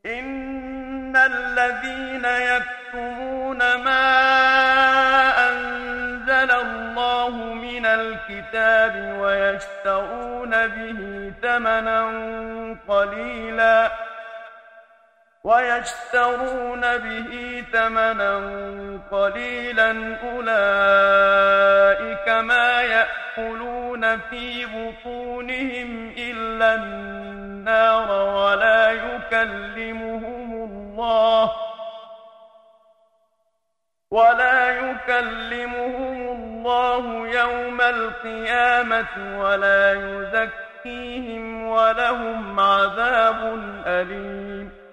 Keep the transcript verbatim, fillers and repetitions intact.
إن الذين يكتمون ما أنزل الله من الكتاب ويشترون به ثمنا قليلا ويشترون به ثمنا قليلا أولئك ما يأكلون في بطونهم إلا النار ولا يكلمهم الله ولا يكلمهم الله يوم القيامة ولا يزكيهم ولهم عذاب أليم